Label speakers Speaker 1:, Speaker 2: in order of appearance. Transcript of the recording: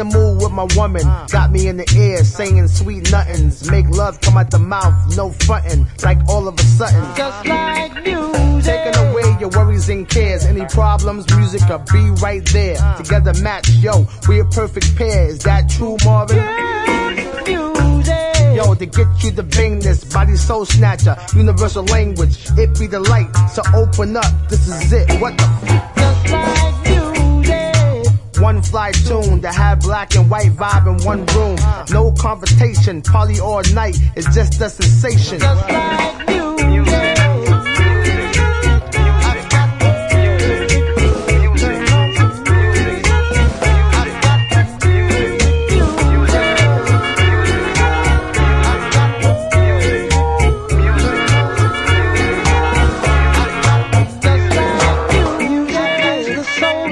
Speaker 1: the mood with my woman. Got me in the air, saying sweet nothings. Make love come out the mouth, no frontin'. Like all of a sudden,
Speaker 2: just like music,
Speaker 1: taking away your worries and cares. Any problems, music will be right there. Together match, yo, we a perfect pair. Is that true, Marvin?
Speaker 2: music,
Speaker 1: yo, to get you the bangness, body soul snatcher, universal language. It be the light, so open up. This is it. What the
Speaker 2: just like music,
Speaker 1: one fly tune to have black and white vibe in one room. No confrontation, party all night. It's just a sensation.
Speaker 2: just like